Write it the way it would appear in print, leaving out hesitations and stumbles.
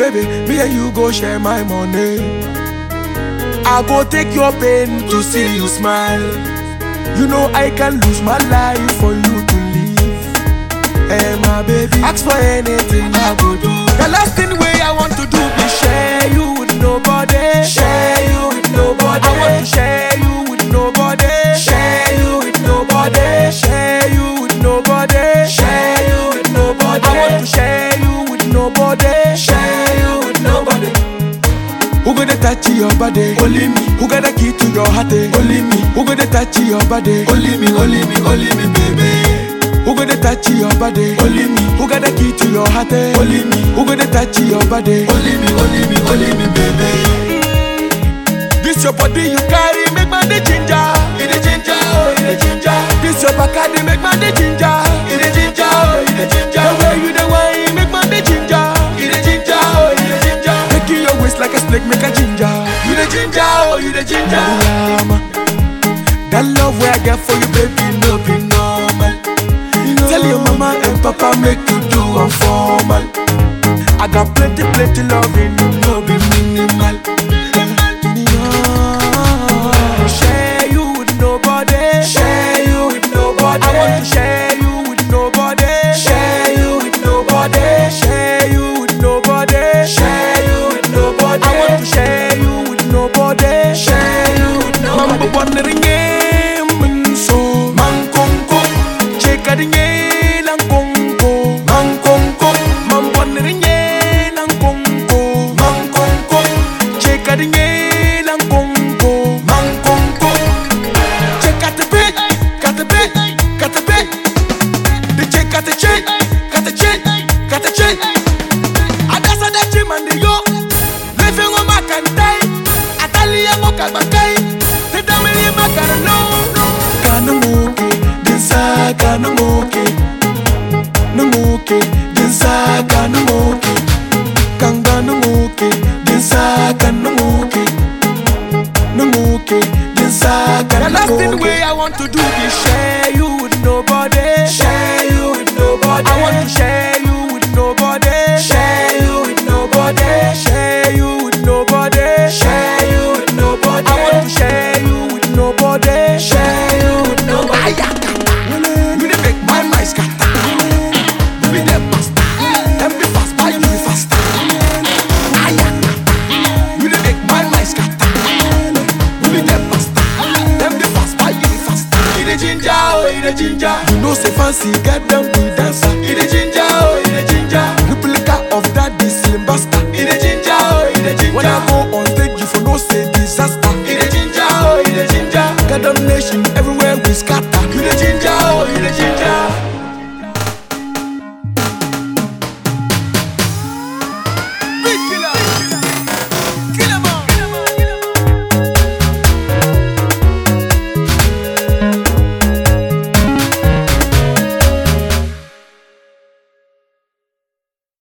baby, me and you go share my money. I go take your pain to see you smile. You know I can lose my life for you to live. Hey my baby, ask for anything I go do. The last thing way I want to do is share you with nobody. Share you with nobody. I want to share you with nobody. Share you with nobody. Share you with nobody. Share you with nobody. I want to share you with nobody. Share you with nobody. Who gonna touch your body? Only me. Who got the key to your heart? Only me. Who gonna touch your body? Only me, only me, only me, baby. Who gonna touch your body? Only me. Who got the key to your heart? Only me. Who gonna touch your body? Only me, only me, only me, baby. This your body you carry, make my ginger. It is ginger, oh, it is ginger. This your Bacardi, make my ginger. It is ginger, oh, it is ginger. The way you the wine, make my ginger. It is ginger, oh, it is ginger. Making your waist like a snake, make a ginger. You the ginger, oh, you the ginger. That love where I get for you, baby, no be normal. Tell your mama and papa make you do one formal. I got plenty, plenty loving, no be minimal. Share you with nobody. Share you with nobody. I want to share you with nobody. Share you with nobody. Share you with nobody. Share you with nobody. I want to share you with nobody. Share you with nobody. Mambo wondering game so man konko cheka dinge lang konko man konko mambo wondering lang konko man konko cheka dinge lang konko man konko check out the bit got the bit got the bit the check got the check got the check got the check adasa da chimande yo living on my kantai atalia moka bakai the damili makara no kanamuke dinsa kanamuke namuke dinsa kanamuke kanga namuke dinsa kanamuke namuke dinsa kanamuke. The last thing way I want to do is share you with nobody. Share you with nobody. I want to share you with nobody. Share you with nobody. Share you with nobody. Share you with nobody. I want to share you with nobody. Share you with nobody. You dey make my mind scatter. You be the master. Them be fast, but you be faster. You dey make my mind scatter. You be the master. Them be fast, but you be faster. You the ginger, oh, you the ginger. You know say fancy, get them be dancer. You the ginger, oh, you the ginger. Replica of that this slim bastard. You the ginger, oh, you the ginger. When I go on stage, you for no say disaster. You the ginger, oh, you the ginger. Got them nation everywhere we scatter. You the ginger.